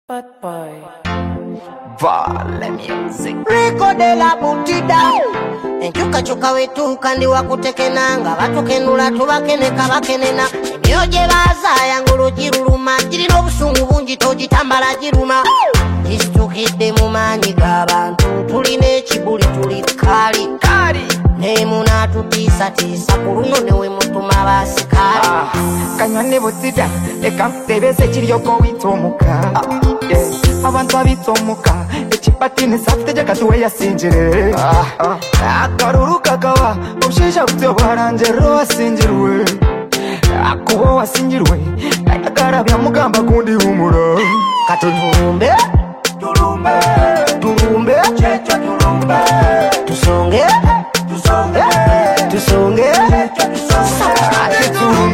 Bad boy. Vale music. Rico de la Butida. Enchuka chuka wetu kandi wakutekenanga batukenula tubakeneka bakenena ebyoje baza yangulu jiruluma jirino obusungu bungi togitambala jiruma istukidde mu maanyi g'abantu tulina ekibuli tuli kali nemuna tutiisatiisa ku luno newe mutuma abasikali Kanywane Butida leka ntebeze kiryoko wita omuka abantu abita omuka ekipatini safite katuwe yasinjire akaruru kakawa obushisha butyo bwaranjero wasinjirwe akubo wasinjirwe ayakarabya mugamba kundi humura kati tulumbe checho tulumbe tusonge ati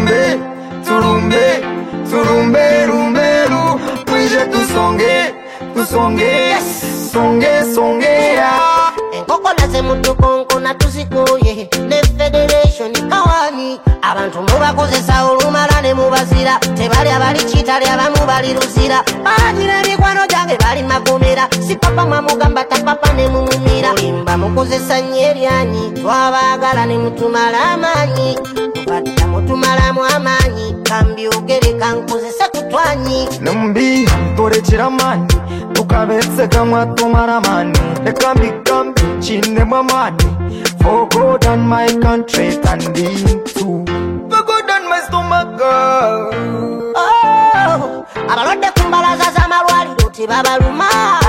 turumbe rumberu mwije tusonge songe ya enkoko naze mutukonko natusikoye ne federation kawani abantu mubakozesa olumala ne mubazira tebali abali kitali abamu bali luzira bagira ebikwano gyange bali magomera si papa mwamugamba tapapa ne mumumira limba mukozesa nyeryanyi twabagala ne mutumala amanyi tubadda mutumalamu amanyi kambyogere kankozesa kutwanyi Numbi torekera mani tukabetse kamwa tumara mani ekambi chine mamani for God and my country standing too for God and my stomach abalwadde kumbalaza z'amalwaliro tebabaluma